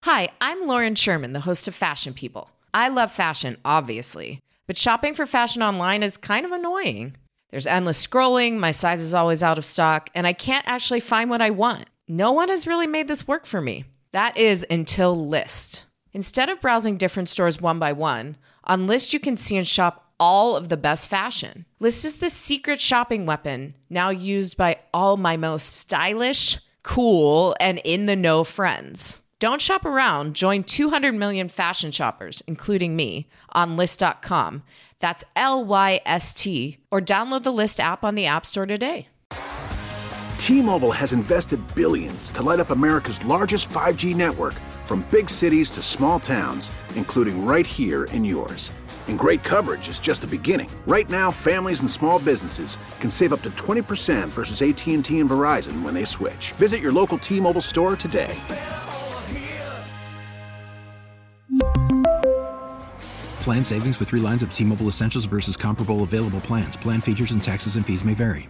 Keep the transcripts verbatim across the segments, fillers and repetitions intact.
Hi, I'm Lauren Sherman, the host of Fashion People. I love fashion, obviously, but shopping for fashion online is kind of annoying. There's endless scrolling, my size is always out of stock, and I can't actually find what I want. No one has really made this work for me. That is until Lyst. Instead of browsing different stores one by one, on Lyst you can see and shop all of the best fashion. Lyst is the secret shopping weapon, now used by all my most stylish, cool, and in-the-know friends. Don't shop around. Join two hundred million fashion shoppers, including me, on Lyst dot com. That's L Y S T. Or download the Lyst app on the App Store today. T-Mobile has invested billions to light up America's largest five G network, from big cities to small towns, including right here in yours. And great coverage is just the beginning. Right now, families and small businesses can save up to twenty percent versus A T and T and Verizon when they switch. Visit your local T-Mobile store today. Plan savings with three lines of T-Mobile Essentials versus comparable available plans. Plan features and taxes and fees may vary.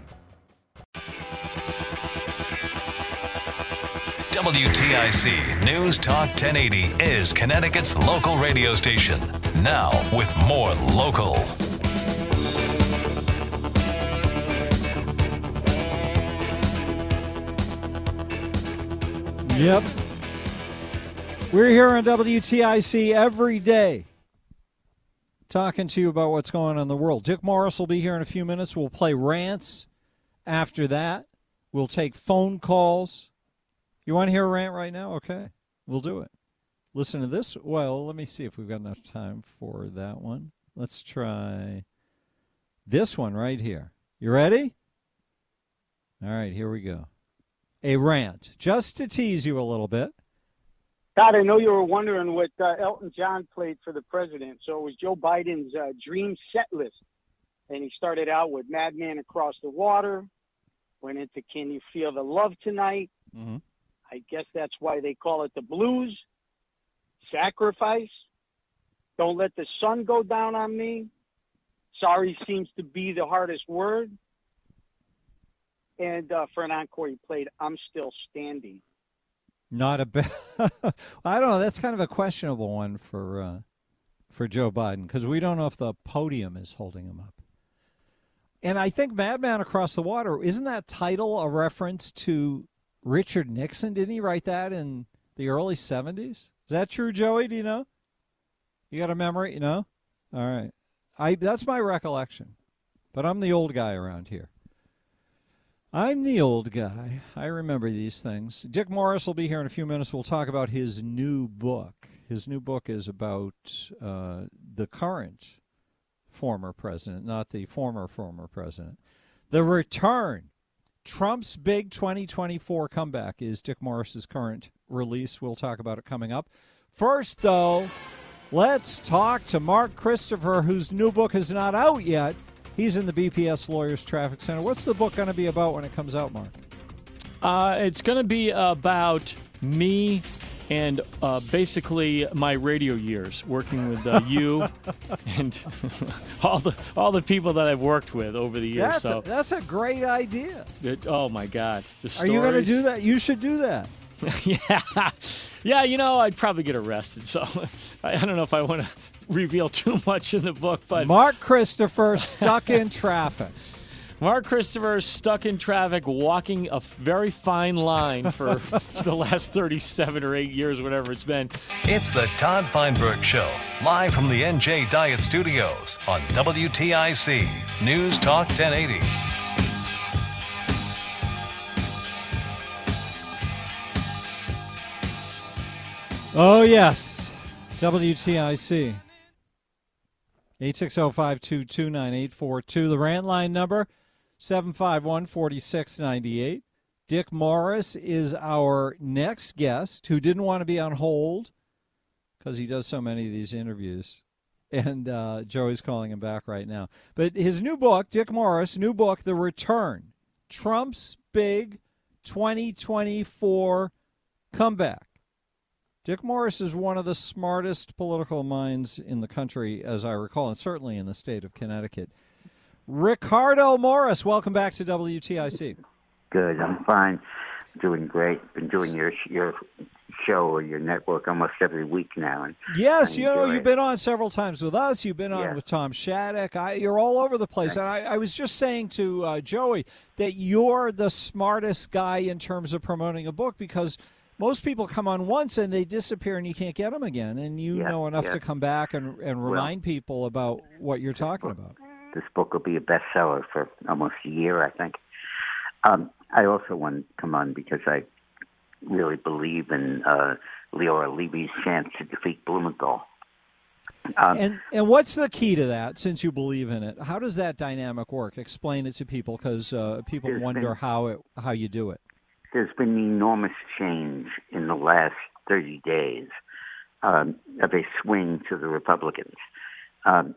W T I C News Talk ten eighty is Connecticut's local radio station. Now with more local. Yep. We're here on W T I C every day talking to you about what's going on in the world. Dick Morris will be here in a few minutes. We'll play rants after that. We'll take phone calls. You want to hear a rant right now? Okay, we'll do it. Listen to this. Well, let me see if we've got enough time for that one. Let's try this one right here. You ready? All right, here we go. A rant, just to tease you a little bit. God, I know you were wondering what uh, Elton John played for the president. So it was Joe Biden's uh, dream set list. And he started out with Madman Across the Water, went into Can You Feel the Love Tonight? Mm-hmm. I guess that's why they call it the blues. Sacrifice. Don't Let the Sun Go Down on Me. Sorry seems to be the hardest word. And uh, for an encore, he played I'm Still Standing. Not a bad. I don't know. That's kind of a questionable one for uh, for Joe Biden, because we don't know if the podium is holding him up. And I think Madman Across the Water, isn't that title a reference to Richard Nixon? Didn't he write that in the early seventies? Is that true, Joey? Do you know? You got a memory? You know? All right. I that's my recollection. But I'm the old guy around here. I'm the old guy. I remember these things. Dick Morris will be here in a few minutes. We'll talk about his new book. His new book is about uh, the current former president, not the former former president. The Return. Trump's big twenty twenty-four comeback is Dick Morris's current release. We'll talk about it coming up. First, though, let's talk to Mark Christopher, whose new book is not out yet. He's in the B P S Lawyers Traffic Center. What's the book going to be about when it comes out, Mark? Uh, it's going to be about me and uh, basically my radio years, working with uh, you and all the all the people that I've worked with over the years. That's, so a, that's a great idea. It, oh, my God. The Are stories. you going to do that? You should do that. yeah. Yeah, you know, I'd probably get arrested, so I, I don't know if I want to reveal too much in the book. But Mark Christopher, Stuck in Traffic. Mark Christopher, stuck in traffic, walking a very fine line for the last thirty-seven or eight years, whatever it's been. It's the Todd Feinberg Show, live from the N J Diet Studios on W T I C News Talk ten eighty. Oh, yes. W T I C. eight six zero, five two two, nine eight four two. The rant line number, seven five one, four six nine eight. Dick Morris is our next guest, who didn't want to be on hold because he does so many of these interviews. And uh, Joey's calling him back right now. But his new book, Dick Morris, new book, The Return, Trump's big twenty twenty-four comeback. Dick Morris is one of the smartest political minds in the country, as I recall, and certainly in the state of Connecticut. Ricardo Morris, welcome back to W T I C. Good, I'm fine. Doing great. Been doing your your show or your network almost every week now. And yes, I you know, enjoy you've it. been on several times with us. You've been on Yeah. with Tom Shattuck. I, you're all over the place. Thanks. And I, I was just saying to uh, Joey that you're the smartest guy in terms of promoting a book, because most people come on once and they disappear and you can't get them again. And you Yeah, know enough yeah. to come back and, and Well, remind people about what you're talking book- about. This book will be a bestseller for almost a year, I think. Um, I also want to come on because I really believe in uh, Leora Levy's chance to defeat Blumenthal. Um, And and what's the key to that, since you believe in it? How does that dynamic work? Explain it to people, because uh, people There's wonder been- how it how you do it. There's been enormous change in the last thirty days um, of a swing to the Republicans. Um,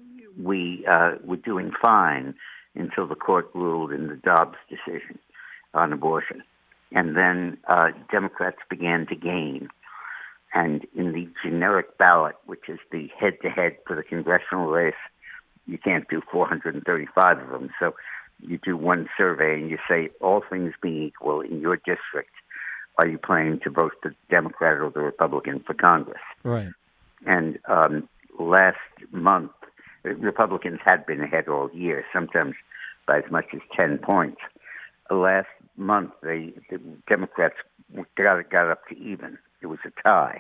we uh, were doing fine until the court ruled in the Dobbs decision on abortion. And then uh, Democrats began to gain. And in the generic ballot, which is the head-to-head for the congressional race, you can't do four hundred thirty-five of them. So you do one survey and you say, all things being equal, in your district, are you planning to vote the Democrat or the Republican for Congress? Right. And um, last month, Republicans had been ahead all year, sometimes by as much as ten points. Last month, they, the Democrats got, got up to even. It was a tie.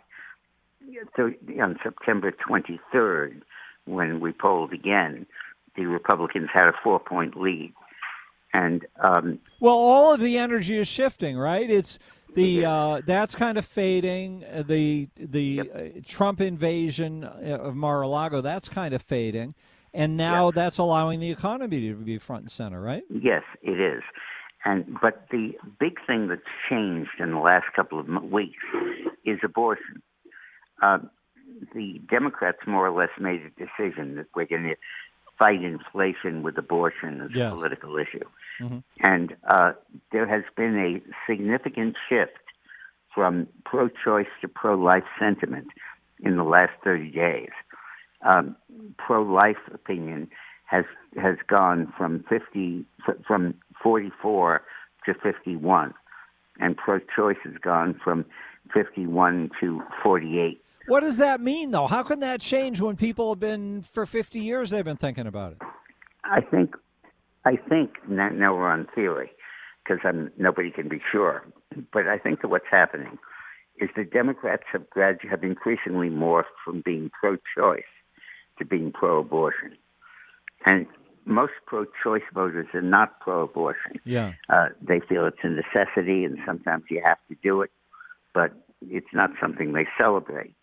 So on September twenty-third, when we polled again, the Republicans had a four-point lead. And um, Well, all of the energy is shifting, right? It's the uh, that's kind of fading. Uh, The the Yep. uh, Trump invasion uh, of Mar-a-Lago, that's kind of fading, and now Yep. that's allowing the economy to be front and center, right? yes, it is. And but the big thing that's changed in the last couple of m- weeks is abortion. Uh, the Democrats more or less made a decision that we're going to fight inflation with abortion as Yes. a political issue. Mhm. And uh, there has been a significant shift from pro-choice to pro-life sentiment in the last thirty days. Um, pro-life opinion has has gone from fifty from forty-four to fifty-one, and pro-choice has gone from fifty-one to forty-eight. What does that mean, though? How can that change when people have been, for fifty years, they've been thinking about it? I think, I think now, now we're on theory, because I'm nobody can be sure. But I think that what's happening is the Democrats have gradu- have increasingly morphed from being pro-choice to being pro-abortion, and most pro-choice voters are not pro-abortion. Yeah. Uh, they feel it's a necessity, and sometimes you have to do it, but it's not something they celebrate.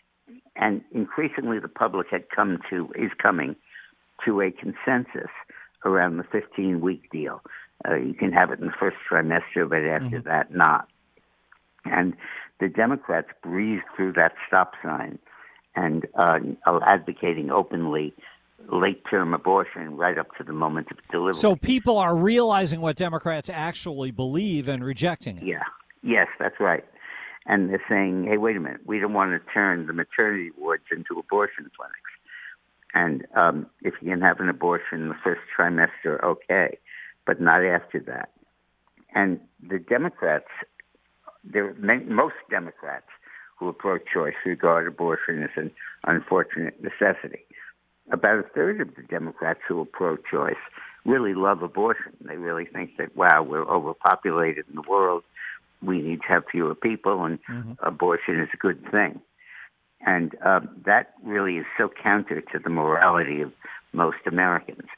And increasingly, the public had come to is coming to a consensus around the fifteen-week deal. Uh, you can have it in the first trimester, but after Mm-hmm. that, not. And the Democrats breezed through that stop sign and uh, are advocating openly late-term abortion right up to the moment of delivery. So people are realizing what Democrats actually believe and rejecting it. Yeah. Yes, that's right. And they're saying, hey, wait a minute, we don't want to turn the maternity wards into abortion clinics. And um, if you can have an abortion in the first trimester, okay, but not after that. And the Democrats, there are many, most Democrats who are pro-choice regard abortion as an unfortunate necessity. About a third of the Democrats who are pro-choice really love abortion. They really think that, wow, we're overpopulated in the world. We need to have fewer people, and Mm-hmm. abortion is a good thing. And um, that really is so counter to the morality of most Americans.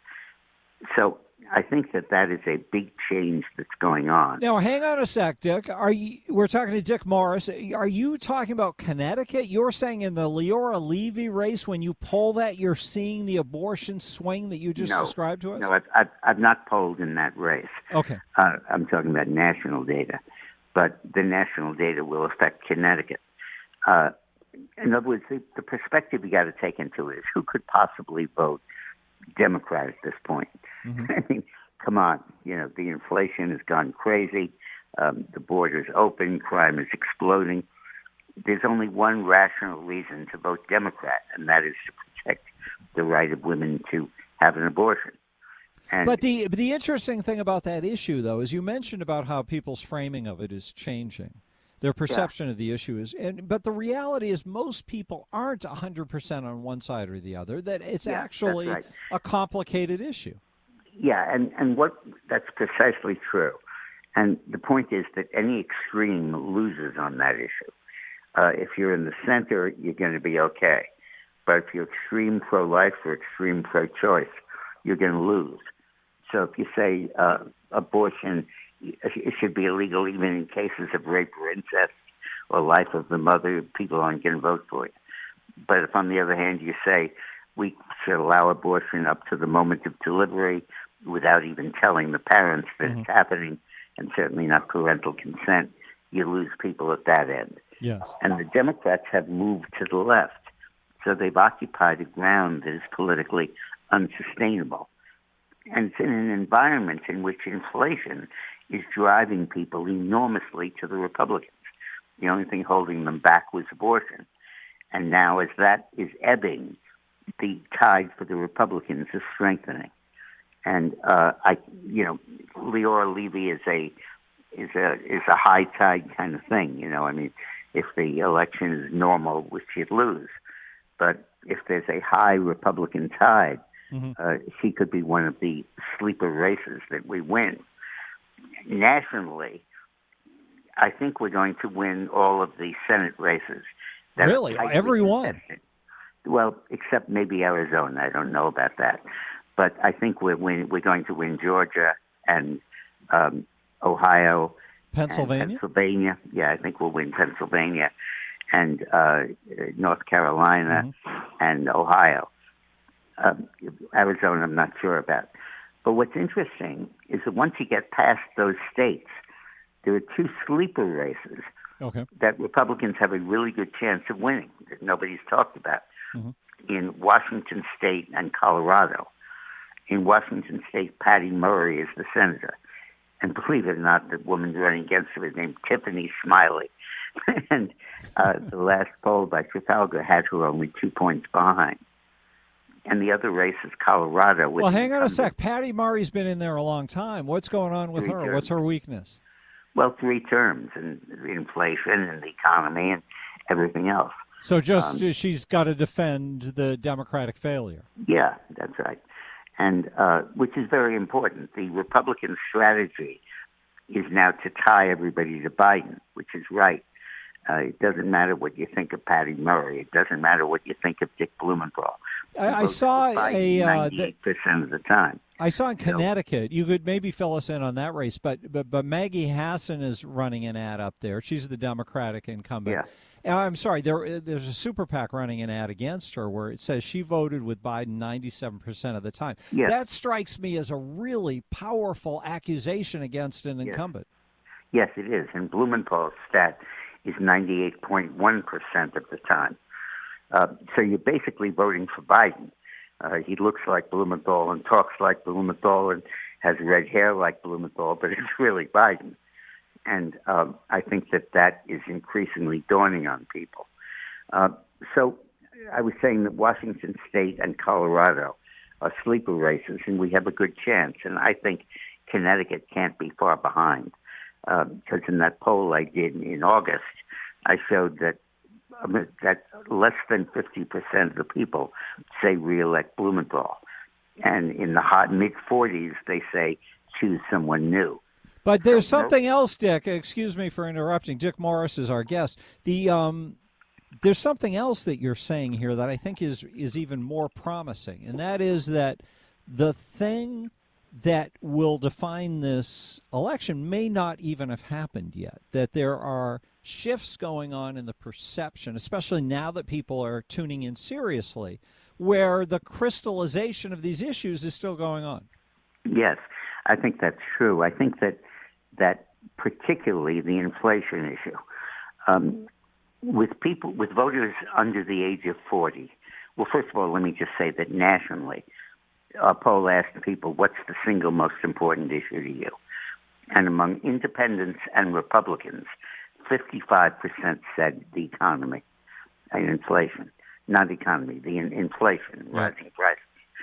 So I think that that is a big change that's going on. Now, hang on a sec, Dick. Are you? We're talking to Dick Morris. Are you talking about Connecticut? You're saying in the Leora Levy race, when you poll that, you're seeing the abortion swing that you just no, described to us? No, I've, I've, I've not polled in that race. Okay. Uh, I'm talking about national data. But the national data will affect Connecticut. Uh, in other words, the, the perspective you got to take into it is who could possibly vote Democrat at this point? Mm-hmm. I mean, come on. You know, the inflation has gone crazy. Um, the border's open. Crime is exploding. There's only one rational reason to vote Democrat, and that is to protect the right of women to have an abortion. And but the the interesting thing about that issue, though, is you mentioned about how people's framing of it is changing. Their perception yeah. of the issue is, and but the reality is most people aren't one hundred percent on one side or the other, that it's yeah, actually right. a complicated issue. Yeah, and, and what that's precisely true. And the point is that any extreme loses on that issue. Uh, if you're in the center, you're going to be okay. But if you're extreme pro-life or extreme pro-choice, you're going to lose. So if you say uh, abortion, it should be illegal even in cases of rape or incest or life of the mother, people aren't going to vote for it. But if, on the other hand, you say we should allow abortion up to the moment of delivery without even telling the parents that mm-hmm. it's happening, and certainly not parental consent, you lose people at that end. Yes. And the Democrats have moved to the left, so they've occupied a ground that is politically unsustainable. And it's in an environment in which inflation is driving people enormously to the Republicans. The only thing holding them back was abortion. And now as that is ebbing, the tide for the Republicans is strengthening. And uh, I, you know, Leora Levy is a is a is a high tide kind of thing. You know, I mean, if the election is normal, which she'd lose, but if there's a high Republican tide, mm-hmm. uh, she could be one of the sleeper races that we win. Nationally, I think we're going to win all of the Senate races. Really, every one? Well, except maybe Arizona. I don't know about that. But I think we're win, we're going to win Georgia and um, Ohio, Pennsylvania. And Pennsylvania, yeah, I think we'll win Pennsylvania and uh, North Carolina mm-hmm. and Ohio. Um, Arizona, I'm not sure about. But what's interesting is that once you get past those states, there are two sleeper races okay. that Republicans have a really good chance of winning that nobody's talked about mm-hmm. in Washington State and Colorado. In Washington State, Patty Murray is the senator. And believe it or not, the woman running against her is named Tiffany Smiley. and uh, the last poll by Trafalgar had her only two points behind. And the other race is Colorado. Well, hang on a sec. Patty Murray's been in there a long time. What's going on with three her? Terms. What's her weakness? Well, three terms, and inflation and the economy and everything else. So just um, she's got to defend the Democratic failure. Yeah, that's right. And uh, which is very important. The Republican strategy is now to tie everybody to Biden, which is right. Uh, it doesn't matter what you think of Patty Murray. It doesn't matter what you think of Dick Blumenthal. I, I saw a ninety-eight percent uh, of the time. I saw in Connecticut. You could maybe fill us in on that race, but but but Maggie Hassan is running an ad up there. She's the Democratic incumbent. Yeah. I'm sorry, there, there's a super PAC running an ad against her where it says she voted with Biden ninety-seven percent of the time. Yes. That strikes me as a really powerful accusation against an incumbent. Yes, yes it is. And Blumenthal's stat is ninety-eight point one percent of the time. Uh, so you're basically voting for Biden. Uh, he looks like Blumenthal and talks like Blumenthal and has red hair like Blumenthal, but it's really Biden. And um, I think that that is increasingly dawning on people. Uh, so I was saying that Washington State and Colorado are sleeper races, and we have a good chance. And I think Connecticut can't be far behind, because uh, in that poll I did in August, I showed that um, that less than fifty percent of the people say reelect Blumenthal. And in the hot mid-forties, they say choose someone new. But there's something else, Dick. Excuse me for interrupting. Dick Morris is our guest. The um, there's something else that you're saying here that I think is is even more promising, and that is that the thing that will define this election may not even have happened yet. That there are shifts going on in the perception, especially now that people are tuning in seriously, where the crystallization of these issues is still going on. Yes, I think that's true. I think that that particularly the inflation issue, um, with people, with voters under the age of forty. Well, first of all, let me just say that nationally, our poll asked people, what's the single most important issue to you? And among independents and Republicans, fifty-five percent said the economy and inflation. Not economy, the in- inflation, rising prices.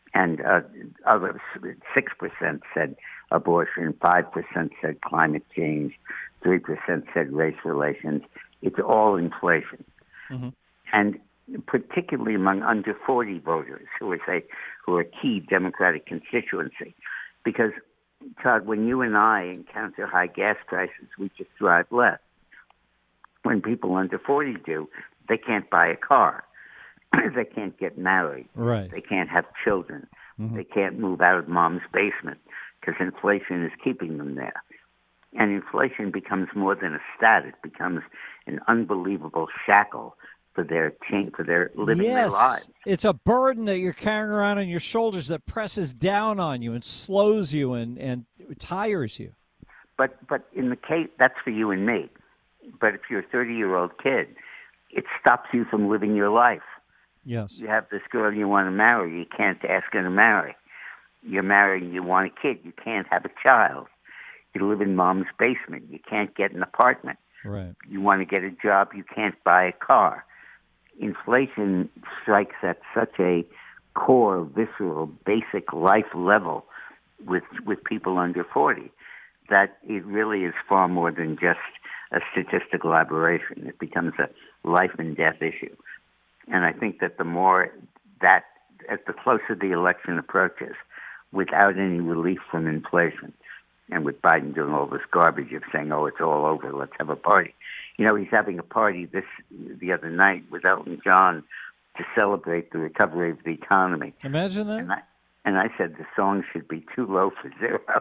And uh, others, six percent said abortion, five percent said climate change, three percent said race relations. It's all inflation. Mm-hmm. And particularly among under forty voters, who are, say, who are a key Democratic constituency. Because, Todd, when you and I encounter high gas prices, we just drive less. When people under forty do, they can't buy a car. They can't get married. Right. They can't have children. Mm-hmm. They can't move out of mom's basement because inflation is keeping them there. And inflation becomes more than a stat. It becomes an unbelievable shackle for their change, for their living yes. their lives. It's a burden that you're carrying around on your shoulders that presses down on you and slows you and, and tires you. But but in the case, that's for you and me. But if you're a thirty-year-old kid, it stops you from living your life. Yes. You have this girl you want to marry. You can't ask her to marry. You're married. You want a kid. You can't have a child. You live in mom's basement. You can't get an apartment. Right. You want to get a job. You can't buy a car. Inflation strikes at such a core, visceral, basic life level with with people under forty that it really is far more than just a statistical aberration. It becomes a life and death issue. And I think that the more that, as the closer the election approaches, without any relief from inflation, and with Biden doing all this garbage of saying, oh, it's all over, let's have a party. You know, he's having a party this the other night with Elton John to celebrate the recovery of the economy. Imagine that. And I, and I said the song should be too low for zero.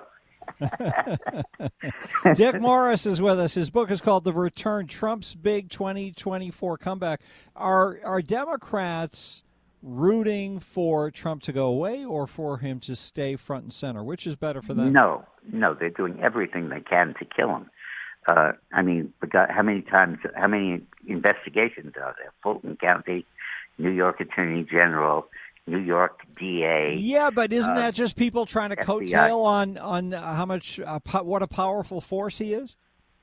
Dick Morris is with us. His book is called The Return, Trump's Big twenty twenty-four Comeback. Are are Democrats rooting for Trump to go away or for him to stay front and center? Which is better for them? No, no, they're doing everything they can to kill him. Uh, I mean, how many times, how many investigations are there? Fulton County, New York Attorney General, New York D A. Yeah, but isn't uh, that just people trying to F B I. coattail on on how much, uh, po- what a powerful force he is?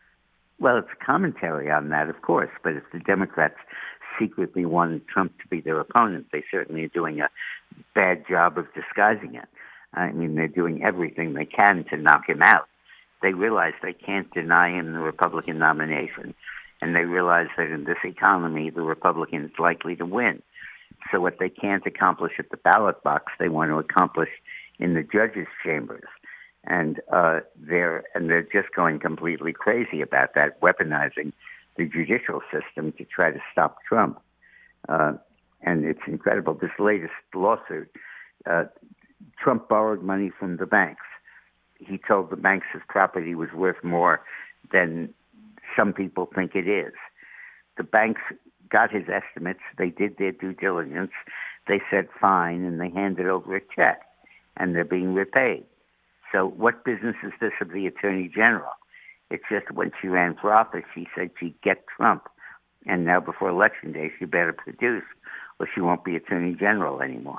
Well, it's a commentary on that, of course. But if the Democrats secretly wanted Trump to be their opponent, they certainly are doing a bad job of disguising it. I mean, they're doing everything they can to knock him out. They realize they can't deny him the Republican nomination, and they realize that in this economy, the Republican is likely to win. So what they can't accomplish at the ballot box, they want to accomplish in the judges' chambers. And uh, they're and they're just going completely crazy about that, weaponizing the judicial system to try to stop Trump. Uh, and it's incredible. This latest lawsuit, uh, Trump borrowed money from the banks. He told the banks his property was worth more than some people think it is. The banks got his estimates. They did their due diligence. They said fine, and they handed over a check, and they're being repaid. So what business is this of the Attorney General? It's just when she ran for office, she said she'd get Trump, and now before Election Day, she better produce, or she won't be Attorney General anymore.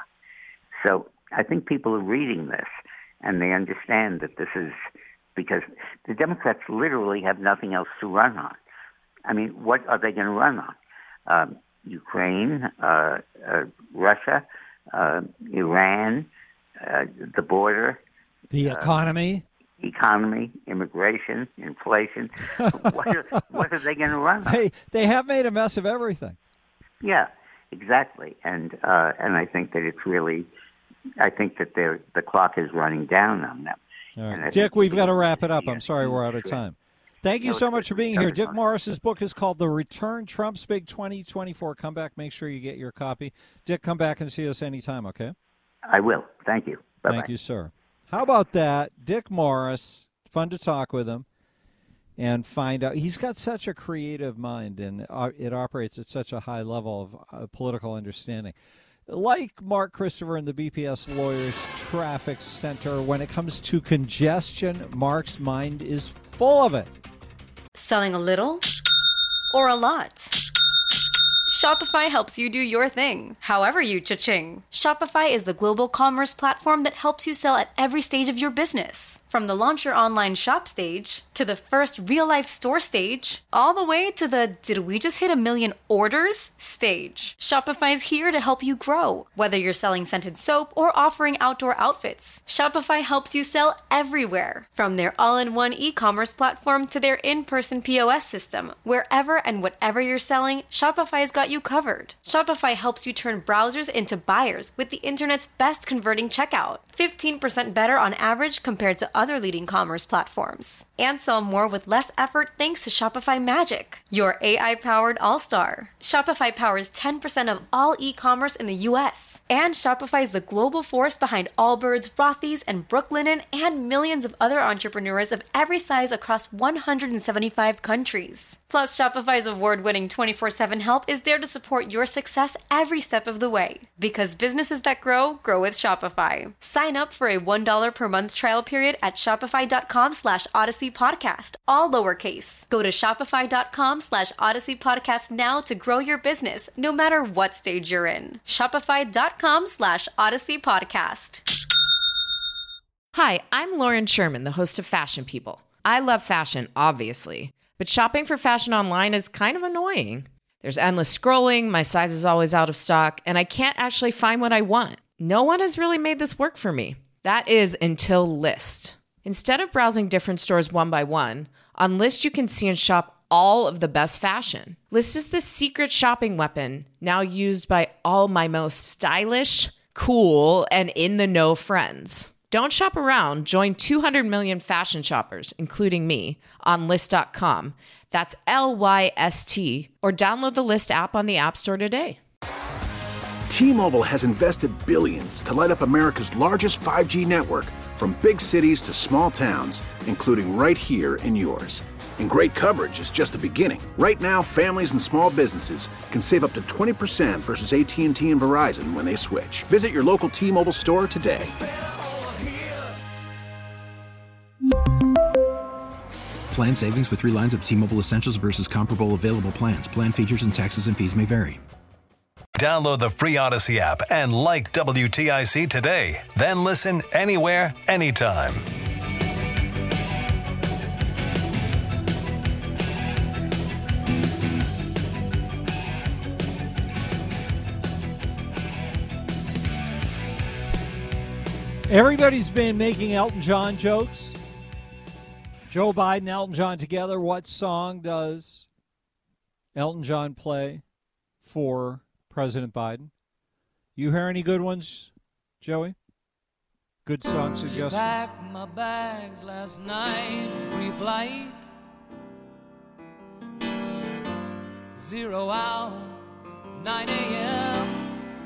So I think people are reading this, and they understand that this is because the Democrats literally have nothing else to run on. I mean, what are they going to run on? Um, Ukraine, uh, uh, Russia, uh, Iran, uh, the border. The economy. Uh, economy, immigration, inflation. what, are, what are they going to run on? Hey, they have made a mess of everything. Yeah, exactly. And uh, and I think that it's really, I think that they're, the clock is running down on them. All right. Dick, we've got to wrap it up. I'm sorry we're out of time. Thank you so much for being here. Dick Morris's book is called The Return, Trump's Big twenty twenty-four Comeback. Make sure you get your copy. Dick, come back and see us anytime, okay? I will. Thank you. Bye-bye. Thank you, sir. How about that? Dick Morris, fun to talk with him and find out. He's got such a creative mind, and it operates at such a high level of uh, political understanding. Like Mark Christopher and the B P S Lawyers Traffic Center, when it comes to congestion, Mark's mind is full of it. Selling a little or a lot? Shopify helps you do your thing, however you cha-ching. Shopify is the global commerce platform that helps you sell at every stage of your business. From the launch your online shop stage, to the first real-life store stage, all the way to the did we just hit a million orders stage. Shopify's here to help you grow. Whether you're selling scented soap or offering outdoor outfits, Shopify helps you sell everywhere. From their all-in-one e-commerce platform to their in-person P O S system, wherever and whatever you're selling, Shopify's got you covered. Shopify helps you turn browsers into buyers with the internet's best converting checkout. fifteen percent better on average compared to other leading commerce platforms. And sell more with less effort thanks to Shopify Magic, your A I-powered all-star. Shopify powers ten percent of all e-commerce in the U S. And Shopify is the global force behind Allbirds, Rothy's, and Brooklinen, and millions of other entrepreneurs of every size across one hundred seventy-five countries. Plus, Shopify's award-winning twenty-four seven help is there to support your success every step of the way. Because businesses that grow, grow with Shopify. Sign up for a one dollar per month trial period at shopify.com slash Odyssey Podcast, all lowercase. Go to shopify.com slash Odyssey Podcast now to grow your business, no matter what stage you're in. Shopify.com slash Odyssey Podcast. Hi, I'm Lauren Sherman, the host of Fashion People. I love fashion, obviously, but shopping for fashion online is kind of annoying. There's endless scrolling, my size is always out of stock, and I can't actually find what I want. No one has really made this work for me. That is until Lyst. Instead of browsing different stores one by one, on Lyst you can see and shop all of the best fashion. Lyst is the secret shopping weapon now used by all my most stylish, cool, and in-the-know friends. Don't shop around. Join two hundred million fashion shoppers, including me, on Lyst dot com. That's L Y S T, or download the Lyst app on the App Store today. T-Mobile has invested billions to light up America's largest five G network, from big cities to small towns, including right here in yours. And great coverage is just the beginning. Right now, families and small businesses can save up to twenty percent versus A T and T and Verizon when they switch. Visit your local T-Mobile store today. Plan savings with three lines of T-Mobile Essentials versus comparable available plans. Plan features and taxes and fees may vary. Download the free Odyssey app and like W T I C today. Then listen anywhere, anytime. Everybody's been making Elton John jokes. Joe Biden, Elton John together. What song does Elton John play for President Biden? You hear any good ones, Joey? Good song suggestions? She packed my bags last night, pre-flight. Zero hour, nine a.m.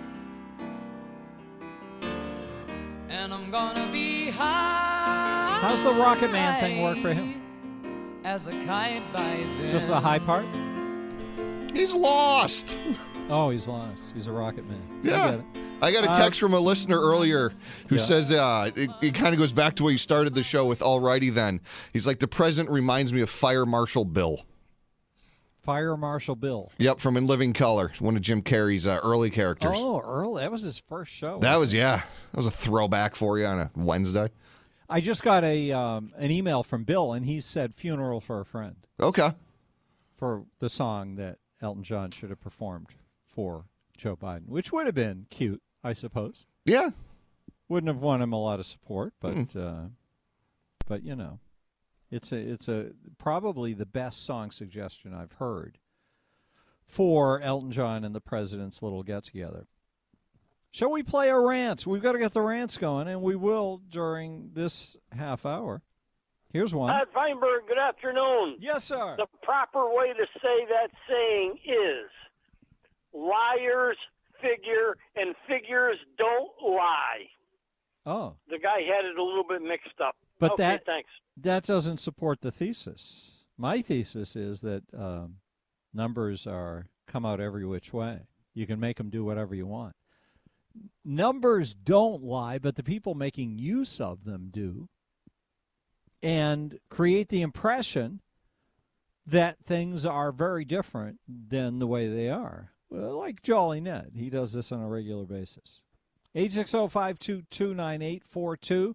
And I'm gonna be high. How's the Rocket Man thing work for him? As a kite by then. Just the high part? He's lost. Oh, he's lost. He's a Rocket Man. Yeah. I, get it. I got a text uh, from a listener earlier who yeah. says uh, it, it kind of goes back to where you started the show with Alrighty Then. He's like, the president reminds me of Fire Marshal Bill. Fire Marshal Bill. Yep, from In Living Color, one of Jim Carrey's uh, early characters. Oh, early. That was his first show. That was, it? yeah. That was a throwback for you on a Wednesday. I just got a um, an email from Bill, and he said Funeral for a Friend. Okay. For the song that Elton John should have performed for Joe Biden, which would have been cute, I suppose. Yeah. Wouldn't have won him a lot of support, but, mm. uh, but you know. It's a it's a probably the best song suggestion I've heard for Elton John and the president's little get-together. Shall we play a rant? We've got to get the rants going, and we will during this half hour. Here's one. Pat Feinberg, good afternoon. Yes, sir. The proper way to say that saying is liars figure and figures don't lie. Oh. The guy had it a little bit mixed up. But okay, that, thanks. that doesn't support the thesis. My thesis is that um, numbers are come out every which way. You can make them do whatever you want. Numbers don't lie, but the people making use of them do, and create the impression that things are very different than the way they are. Well, like Jolly Ned. He does this on a regular basis. eight six zero, five two two, nine eight four two.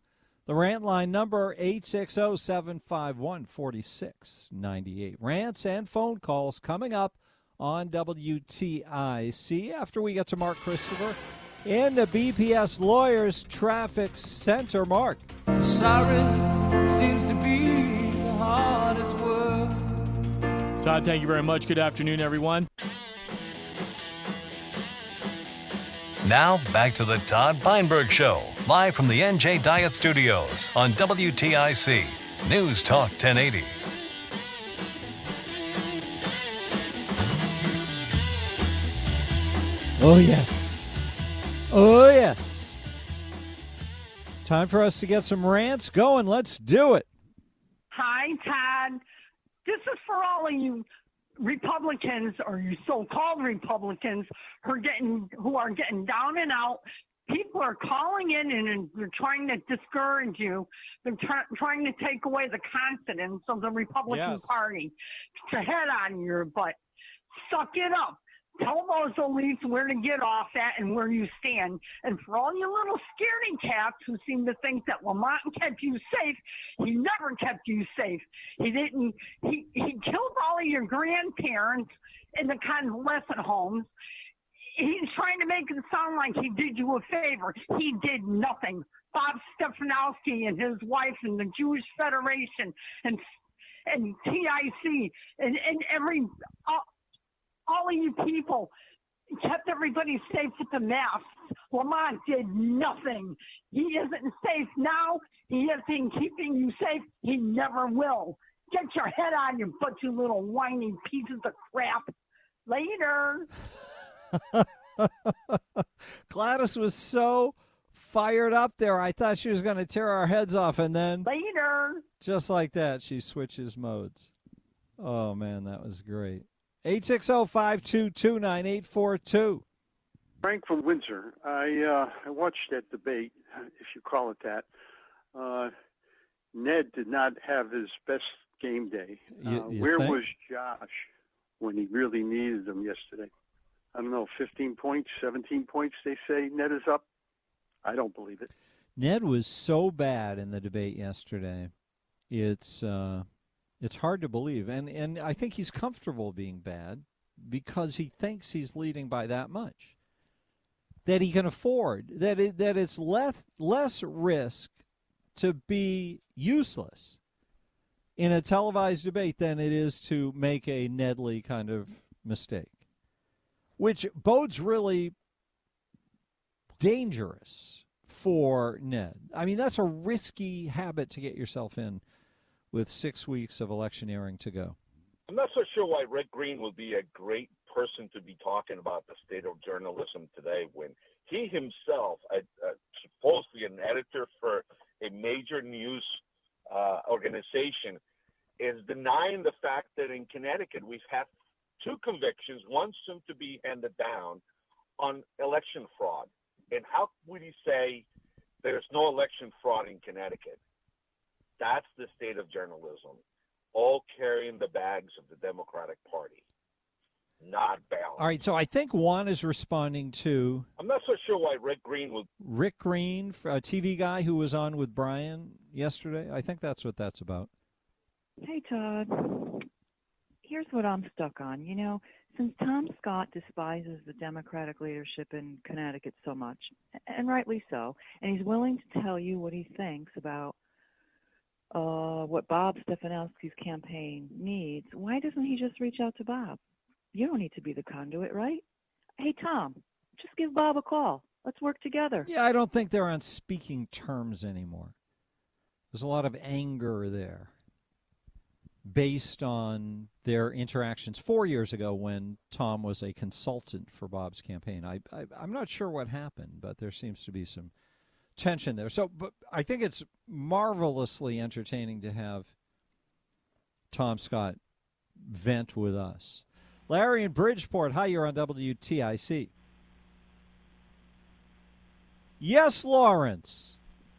The rant line number, eight six zero, seven five one, four six nine eight. Rants and phone calls coming up on W T I C after we get to Mark Christopher in the B P S Lawyers Traffic Center. Mark. Sorry seems to be the hardest word. Todd, thank you very much. Good afternoon, everyone. Now, back to the Todd Feinberg Show, live from the N J Diet Studios on W T I C News Talk ten eighty. Oh, yes. Oh, yes. Time for us to get some rants going. Let's do it. Hi, Todd. This is for all of you Republicans, or you so-called Republicans, who are getting who are getting down and out. People are calling in and, and they're trying to discourage you. They're try, trying to take away the confidence of the Republican Yes. Party. To head on your butt. Suck it up. Tell those elites where to get off at and where you stand. And for all you little scaredy cats who seem to think that Lamont kept you safe, he never kept you safe. He didn't. He, he killed all of your grandparents in the convalescent homes. He's trying to make it sound like he did you a favor. He did nothing. Bob Stefanowski and his wife and the Jewish Federation and and T I C and, and every... Uh, all of you people kept everybody safe with the masks. Lamont did nothing. He isn't safe now. He isn't keeping you safe. He never will. Get your head on your butt, you little whiny pieces of crap. Later. Gladys was so fired up there. I thought she was going to tear our heads off, and then Later. just like that, she switches modes. Oh, man, that was great. eight six zero, five two two, nine eight four two. Frank from Windsor. I uh, I watched that debate, if you call it that. Uh, Ned did not have his best game day. You- uh, you where think? was Josh when he really needed him yesterday? I don't know, fifteen points, seventeen points, they say Ned is up. I don't believe it. Ned was so bad in the debate yesterday. It's uh, it's hard to believe. And, and I think he's comfortable being bad because he thinks he's leading by that much, that he can afford, that it, that it's less, less risk to be useless in a televised debate than it is to make a Nedley kind of mistake, which bodes really dangerous for Ned. I mean, that's a risky habit to get yourself in with six weeks of electioneering to go. I'm not so sure why Rick Green would be a great person to be talking about the state of journalism today when he himself, a, a, supposedly an editor for a major news uh, organization, is denying the fact that in Connecticut we've had two convictions, one soon to be handed down, on election fraud. And how would he say there's no election fraud in Connecticut? That's the state of journalism, all carrying the bags of the Democratic Party, not balanced. All right, so I think Juan is responding to I'm not so sure why Rick Green would. Rick Green, a T V guy who was on with Brian yesterday. I think that's what that's about. Hey, Todd. Here's what I'm stuck on. You know, since Tom Scott despises the Democratic leadership in Connecticut so much, and rightly so, and he's willing to tell you what he thinks about uh, what Bob Stefanowski's campaign needs, why doesn't he just reach out to Bob? You don't need to be the conduit, right? Hey, Tom, just give Bob a call. Let's work together. Yeah, I don't think they're on speaking terms anymore. There's a lot of anger there based on their interactions four years ago when Tom was a consultant for Bob's campaign. I, I, I'm not sure what happened, but there seems to be some tension there. So, but I think it's marvelously entertaining to have Tom Scott vent with us. Larry in Bridgeport, hi, you're on W T I C. Yes, Lawrence.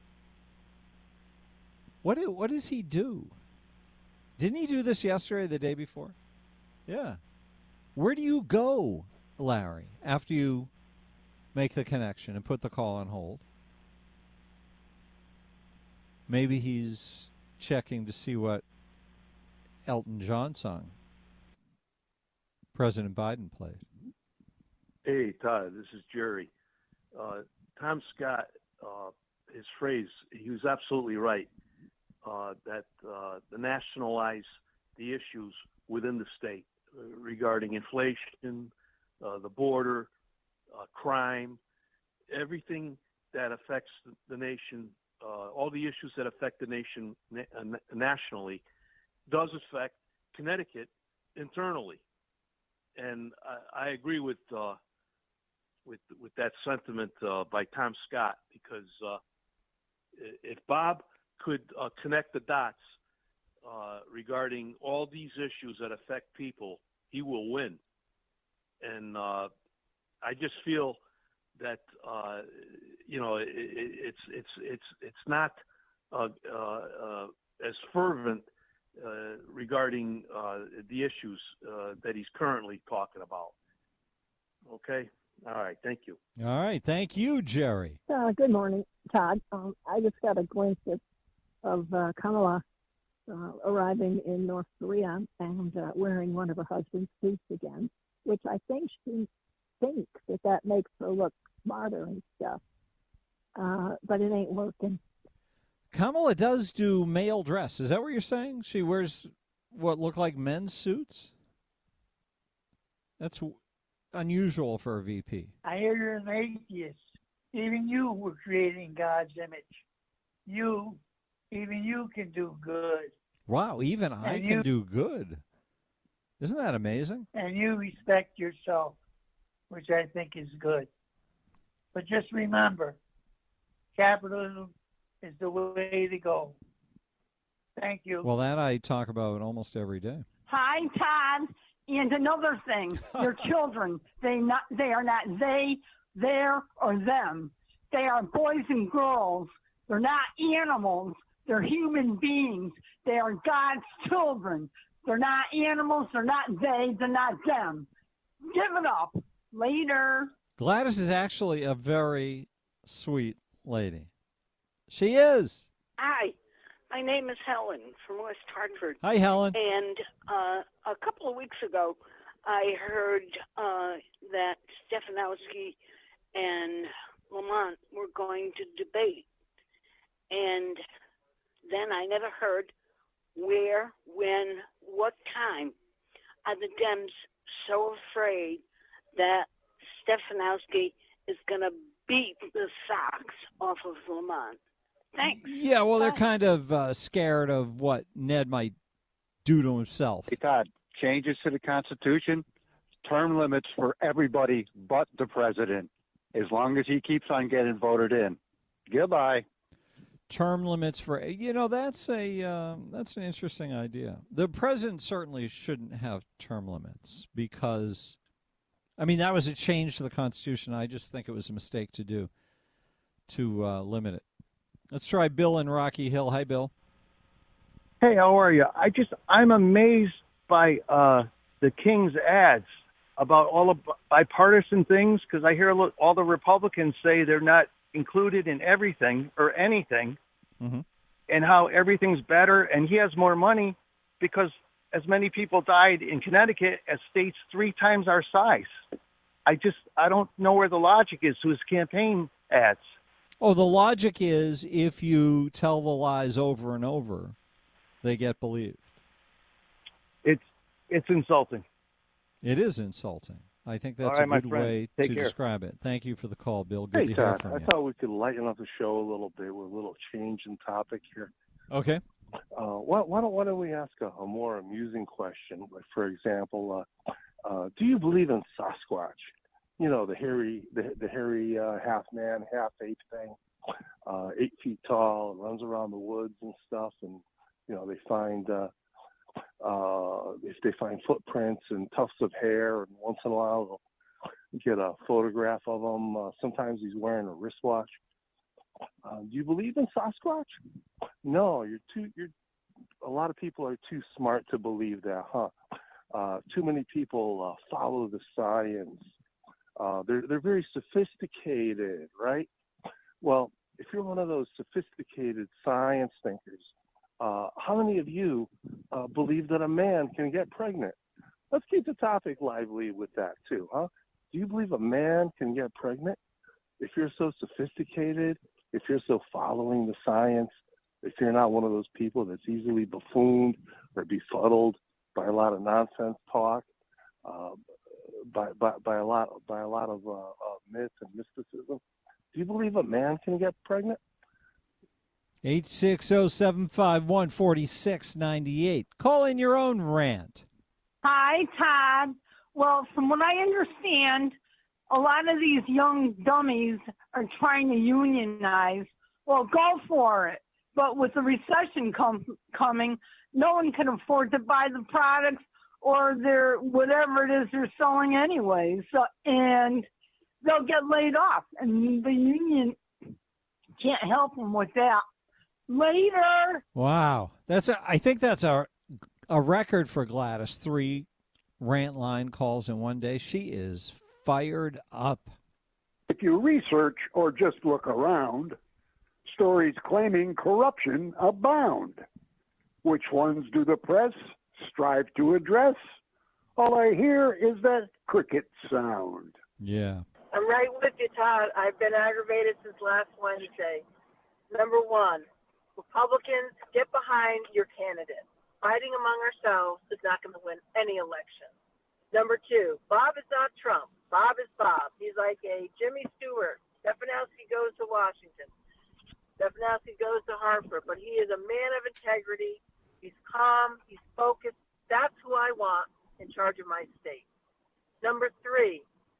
What do, what does he do? Didn't he do this yesterday or the day before? Yeah. Where do you go, Larry, after you make the connection and put the call on hold? Maybe he's checking to see what Elton John song President Biden played. Hey, Todd, this is Jerry. Uh, Tom Scott, uh, his phrase, he was absolutely right, uh, that uh, the nationalize the issues within the state uh, regarding inflation, uh, the border, uh, crime, everything that affects the nation, uh, all the issues that affect the nation na- uh, nationally does affect Connecticut internally. And I, I agree with uh, with with that sentiment uh, by Tom Scott, because uh, if Bob could uh, connect the dots uh, regarding all these issues that affect people, he will win. And uh, I just feel that uh, you know it, it's it's it's it's not uh, uh, uh, as fervent uh, regarding uh, the issues uh, that he's currently talking about. Okay. All right. Thank you. All right. Thank you, Jerry. Uh, good morning, Todd. Um, I just got a glimpse of, of uh, Kamala uh, arriving in North Korea and uh, wearing one of her husband's suits again, which I think she thinks that that makes her look smarter and stuff. Uh, but it ain't working. Kamala does do male dress. Is that what you're saying? She wears what look like men's suits? That's unusual for a V P. I hear you're an atheist. Even you were created in God's image. You, even you can do good. Wow, even I And can you- do good. Isn't that amazing? And you respect yourself, which I think is good. But just remember, capitalism is the way to go. Thank you. Well, that I talk about almost every day. Hi, Todd. And another thing, your children, they not they are not they, their, or them. They are boys and girls. They're not animals. They're human beings. They are God's children. They're not animals. They're not they. They're not them. Give it up. Later. Gladys is actually a very sweet lady. She is. Hi, my name is Helen from West Hartford. Hi, Helen. And uh, a couple of weeks ago, I heard uh, that Stefanowski and Lamont were going to debate. And then I never heard where, when, what time. Are the Dems so afraid that Stefanowski is going to beat the socks off of Lamont? Thanks. Yeah, well, they're kind of uh, scared of what Ned might do to himself. Hey, Todd, changes to the Constitution, term limits for everybody but the president, as long as he keeps on getting voted in. Goodbye. Term limits for, you know, that's a um, that's an interesting idea. The president certainly shouldn't have term limits because, I mean, that was a change to the Constitution. I just think it was a mistake to do, to uh, limit it. Let's try Bill in Rocky Hill. Hi, Bill. Hey, how are you? I just I'm amazed by uh, the King's ads about all the bipartisan things, because I hear all the Republicans say they're not included in everything or anything, mm-hmm. and how everything's better, and he has more money because as many people died in Connecticut as states three times our size. I just I don't know where the logic is to his campaign ads. Oh, the logic is if you tell the lies over and over, they get believed. It's it's insulting. It is insulting. I think that's All right, a my good friend. way Take to care. describe it. Thank you for the call, Bill. Good Hey, to hear Todd, from I you. thought we could lighten up the show a little bit with a little change in topic here. Okay. Uh, why, why don't Why don't we ask a, a more amusing question? Like, for example, uh, uh, do you believe in Sasquatch? You know, the hairy, the, the hairy uh, half man, half ape thing, uh, eight feet tall, and runs around the woods and stuff. And you know, they find uh, uh, if they find footprints and tufts of hair, and once in a while they'll get a photograph of him. Uh, sometimes he's wearing a wristwatch. Uh, do you believe in Sasquatch? No, you're too. You're. A lot of people are too smart to believe that, huh? Uh, too many people uh, follow the science. Uh, they're they're very sophisticated, right? Well, if you're one of those sophisticated science thinkers, uh, how many of you uh, believe that a man can get pregnant? Let's keep the topic lively with that too, huh? Do you believe a man can get pregnant? If you're so sophisticated, if you're so following the science, if you're not one of those people that's easily buffooned or befuddled by a lot of nonsense talk, uh, by, by by a lot by a lot of uh, uh, myth and mysticism, do you believe a man can get pregnant? eight six zero, seven five one, four six nine eight. Call in your own rant. Hi, Todd. Well, from what I understand, a lot of these young dummies are trying to unionize. Well, go for it. But with the recession com- coming, no one can afford to buy the products or their whatever it is they're selling anyway. So, and they'll get laid off, and the union can't help them with that. Later. Wow, that's a, I think that's a a record for Gladys. Three rant line calls in one day. She is fired up. If you research or just look around, stories claiming corruption abound. Which ones do the press strive to address? All I hear is that cricket sound. Yeah. I'm right with you, Todd. I've been aggravated since last Wednesday. Number one, Republicans, get behind your candidate. Fighting among ourselves is not going to win any election. Number two, Bob is not Trump. Bob is Bob. He's like a Jimmy Stewart. Stefanowski goes to Washington. Stefanowski goes to Hartford. But he is a man of integrity. He's calm. He's focused. That's who I want in charge of my state. Number three,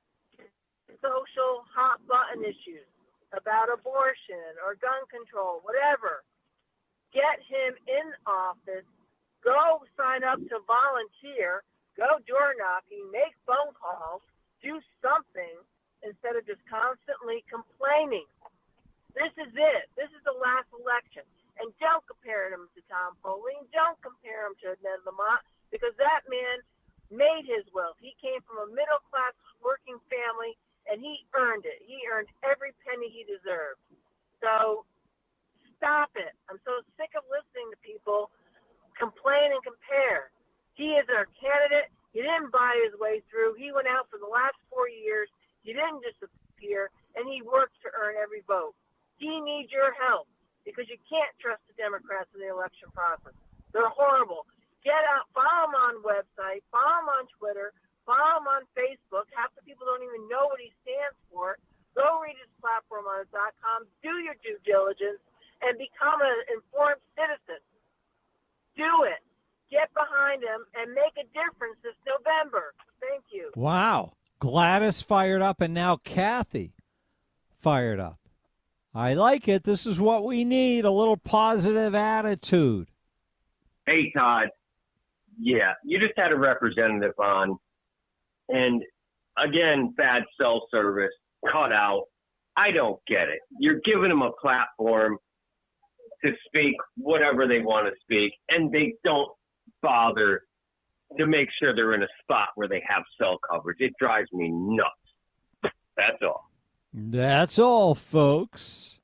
social hot button issues about abortion or gun control, whatever. Get him in office. Go sign up to volunteer. Go door knocking. Make phone calls. Do something instead of just constantly complaining. This is it. This is the last election. And don't compare him to Tom Foley. Don't compare him to Ned Lamont, because that man made his wealth. He came from a middle-class working family, and he earned it. He earned every penny he deserved. So stop it. I'm so sick of listening to people complain and compare. He is our candidate. He didn't buy his way through. He went out for the last four years. He didn't disappear, and he worked to earn every vote. He needs your help, because you can't trust the Democrats in the election process. They're horrible. Get out, follow him on website, follow him on Twitter, follow him on Facebook. Half the people don't even know what he stands for. Go read his platform on .com. Do your due diligence and become an informed citizen. Do it. Get behind him and make a difference this November. Thank you. Wow. Gladys fired up, and now Kathy fired up. I like it. This is what we need, a little positive attitude. Hey, Todd. Yeah, you just had a representative on. And, again, bad cell service, cut out. I don't get it. You're giving them a platform to speak whatever they want to speak, and they don't bother to make sure they're in a spot where they have cell coverage. It drives me nuts. That's all. That's all, folks.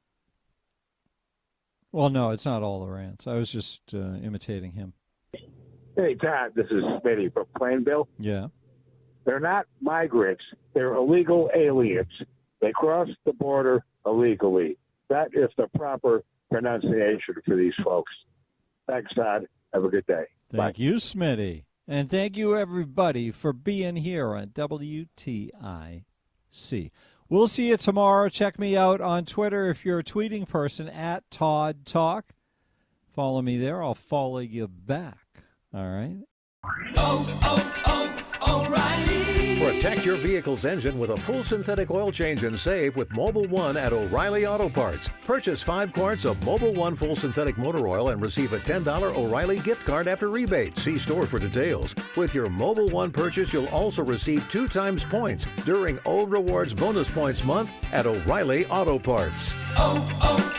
Well, no, it's not all the rants. I was just uh, imitating him. Hey, Todd, this is Smitty from Plainville. Yeah. They're not migrants. They're illegal aliens. They crossed the border illegally. That is the proper pronunciation for these folks. Thanks, Todd. Have a good day. Thank Bye. you, Smitty. And thank you, everybody, for being here on W T I C. We'll see you tomorrow. Check me out on Twitter if you're a tweeting person, at Todd Talk. Follow me there. I'll follow you back. All right? Oh, oh, oh, O'Reilly. Protect your vehicle's engine with a full synthetic oil change and save with Mobil one at O'Reilly Auto Parts. Purchase five quarts of Mobil one full synthetic motor oil and receive a ten dollars O'Reilly gift card after rebate. See store for details. With your Mobil one purchase, you'll also receive two times points during O Rewards Bonus Points Month at O'Reilly Auto Parts. Oh,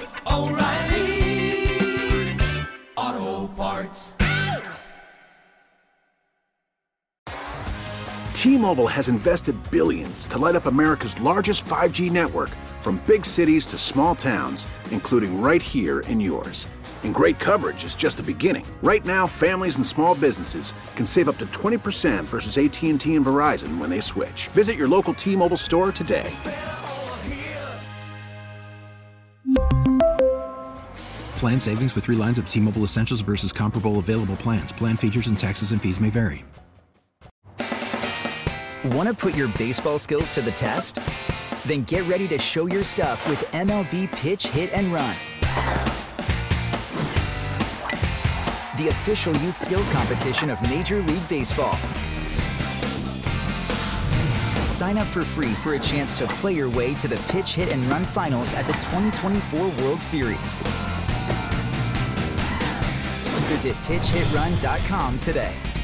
oh, oh, O'Reilly Auto Parts. T-Mobile has invested billions to light up America's largest five G network, from big cities to small towns, including right here in yours. And great coverage is just the beginning. Right now, families and small businesses can save up to twenty percent versus A T and T and Verizon when they switch. Visit your local T-Mobile store today. Plan savings with three lines of T-Mobile Essentials versus comparable available plans. Plan features and taxes and fees may vary. Want to put your baseball skills to the test? Then get ready to show your stuff with M L B Pitch, Hit, and Run. The official youth skills competition of Major League Baseball. Sign up for free for a chance to play your way to the Pitch, Hit, and Run finals at the twenty twenty-four World Series. Visit pitch hit run dot com today.